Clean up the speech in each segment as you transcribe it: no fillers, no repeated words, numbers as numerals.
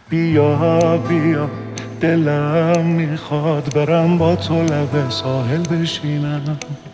بیا بیا دلم میخواد برم با تو لب ساحل بشینم.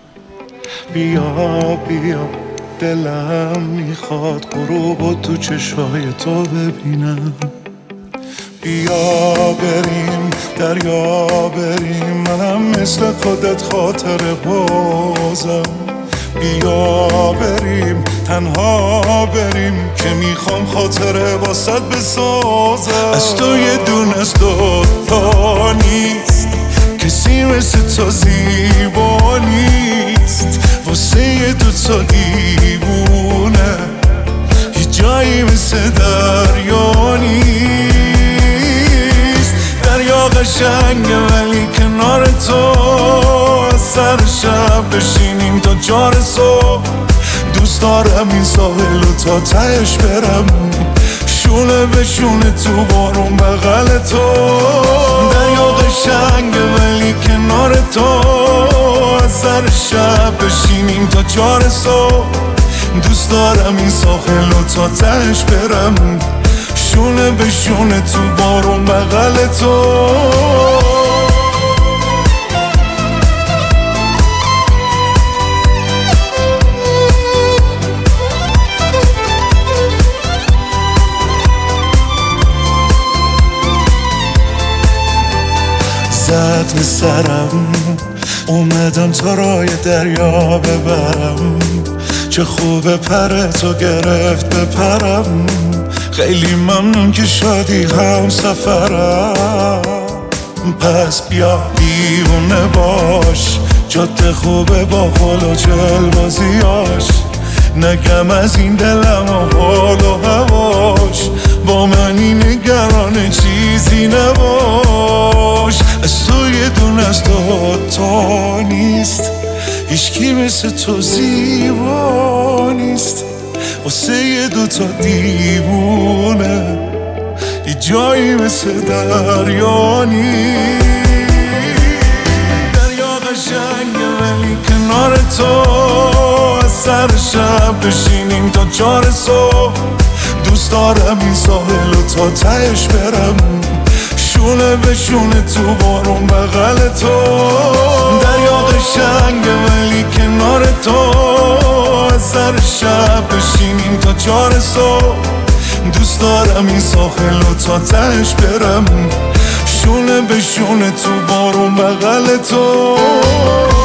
بیا بیا دلم میخواد غروب تو چشای تو ببینم. بیا بریم دریا بریم، منم مثل خودت خاطر بازم. بیا بریم تنها بریم که میخوام خاطره واسط بسازم. از تو یه دونه از دوتا نیست، کسی مثل تو زیبا نیست. واسه یه دوتا دیوونه هیچ جایی مثل دریا نیست. دریا قشنگه ولی کنار تو از سر شب بشینیم تا چار صبح. دوست دارم این ساحل و تا تهش برم، شونه به شونه تو بارون بغل تو. دریا قشنگه ولی کنار تو از سر شب بشینیم تا چار صبح. دوست دارم این ساحل و تا تهش برم، شونه به شونه تو بارون بغل تو. زد به سرم اومدم تا رای دریا ببرم. چه خوبه پر تو گرفت بپرم. خیلی ممنون که شدی هم سفرم. پس بیا دیوونه باش، جاده خوبه با خل و جلبازیاش. نگم از این دلم و حال و هواش، با منی نگران چیزی نباش. از تو یه دونه از دوتا نیست، هیچکی مثل تو زیبا نیست. واسه یه دوتا دیوونه یه جایی مثل دریا نیست. دریا قشنگه ولی کنار تو از سر شب بشینیم تا چار صبح. دوست دارم این ساحل و تا تهش برم، شونه به شونه تو بارون بغل تو. دریا قشنگه ولی کنار تو از سر شب بشینیم تا چار صبح. دوست دارم این ساحل و تا تهش برم، شونه به شونه تو بارون بغل تو.